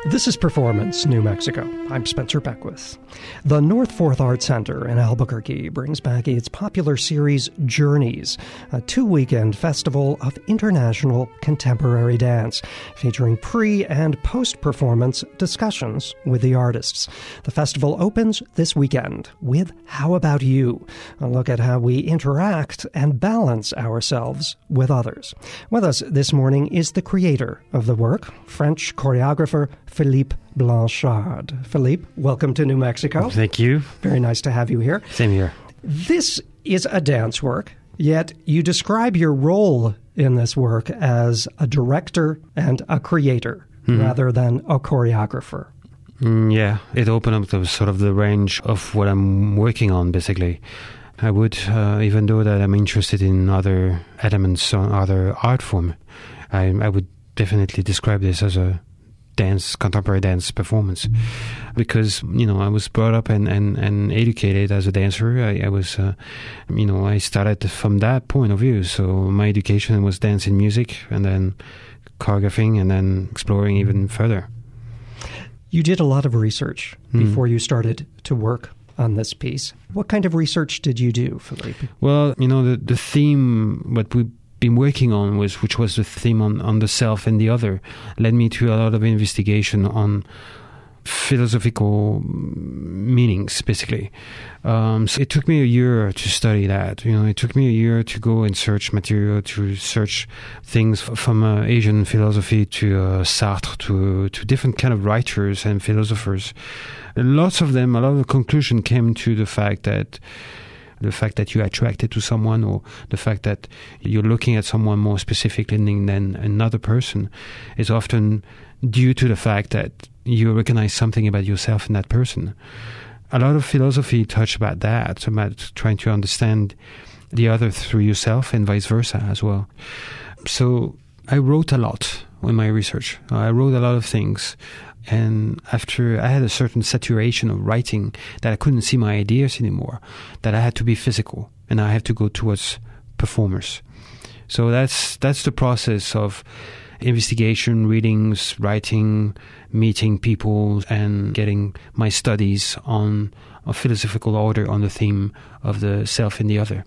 This is Performance, New Mexico. I'm Spencer Beckwith. The North Fourth Arts Center in Albuquerque brings back its popular series Journeys, a two-weekend festival of international contemporary dance, featuring pre- and post-performance discussions with the artists. The festival opens this weekend with How About You?, a look at how we interact and balance ourselves with others. With us this morning is the creator of the work, French choreographer Philippe Blanchard. Philippe, welcome to New Mexico. Thank you. Very nice to have you here. Same here. This is a dance work, yet you describe your role in this work as a director and a creator rather than a choreographer. Yeah, it opened up the range of what I'm working on, basically. I would, even though that I'm interested in other elements or other art form, I would definitely describe this as a contemporary dance performance, because I was brought up and educated as a dancer. I was I started from that point of view. So my education was dance and music, and then choreographing, and then exploring even further. You did a lot of research before you started to work on this piece. What kind of research did you do, Philippe? Well, the theme, what we've been working on, which was the theme on the self and the other, led me to a lot of investigation on philosophical meanings, basically. So it took me a year to study that. It took me a year to go and search material, to search things from Asian philosophy to Sartre, to different kind of writers and philosophers. Lots of them, a lot of the conclusion came to the fact that you're attracted to someone, or the fact that you're looking at someone more specifically than another person, is often due to the fact that you recognize something about yourself in that person. A lot of philosophy touch about that, about trying to understand the other through yourself and vice versa as well. So I wrote a lot in my research. I wrote a lot of things. And after I had a certain saturation of writing, that I couldn't see my ideas anymore, that I had to be physical, and I had to go towards performers. So that's the process of investigation, readings, writing, meeting people, and getting my studies on a philosophical order on the theme of the self and the other.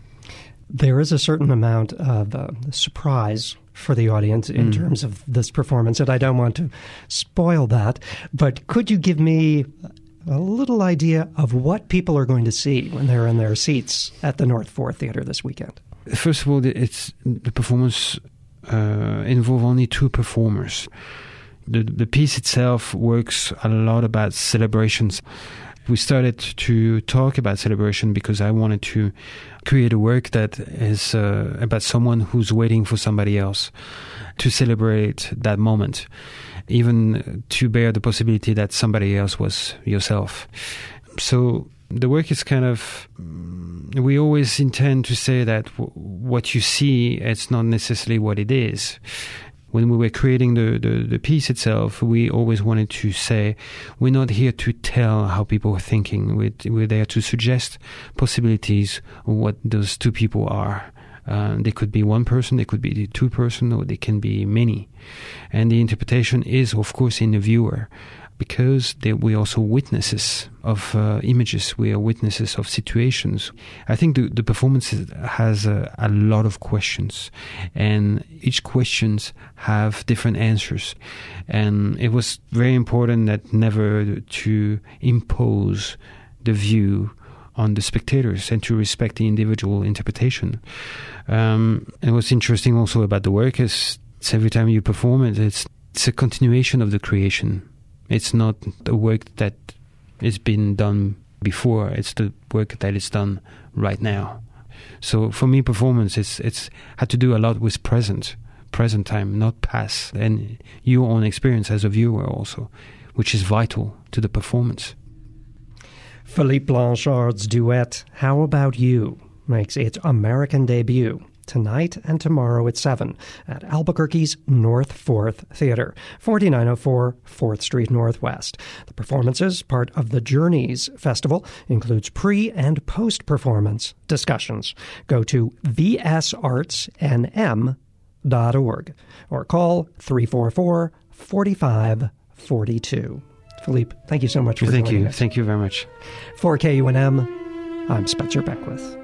There is a certain amount of surprise for the audience in terms of this performance, and I don't want to spoil that, but could you give me a little idea of what people are going to see when they're in their seats at the North Fourth Theater this weekend? First of all, the performance involve only two performers. The piece itself works a lot about celebrations. We started to talk about celebration because I wanted to create a work that is about someone who's waiting for somebody else to celebrate that moment, even to bear the possibility that somebody else was yourself. So the work is kind of, we always intend to say that what you see, it's not necessarily what it is. When we were creating the piece itself, we always wanted to say, we're not here to tell how people are thinking. We're there to suggest possibilities of what those two people are. They could be one person, they could be two person, or they can be many. And the interpretation is, of course, in the viewer, because we're also witnesses of images, we are witnesses of situations. I think the performance has a lot of questions, and each questions have different answers. And it was very important that never to impose the view on the spectators and to respect the individual interpretation. And what's interesting also about the work is every time you perform it, it's a continuation of the creation. It's not a work that has been done before. It's the work that is done right now. So for me, performance, it's had to do a lot with present time, not past, and your own experience as a viewer also, which is vital to the performance. Philippe Blanchard's duet, How About You?, makes its American debut tonight and tomorrow at 7 at Albuquerque's North Fourth Theater, 4904 4th Street Northwest. The performances, part of the Journeys Festival, includes pre- and post-performance discussions. Go to vsartsnm.org or call 344-45 42. Philippe, thank you so much for Thank joining you. us. Thank you very much. For KUNM, I'm Spencer Beckwith.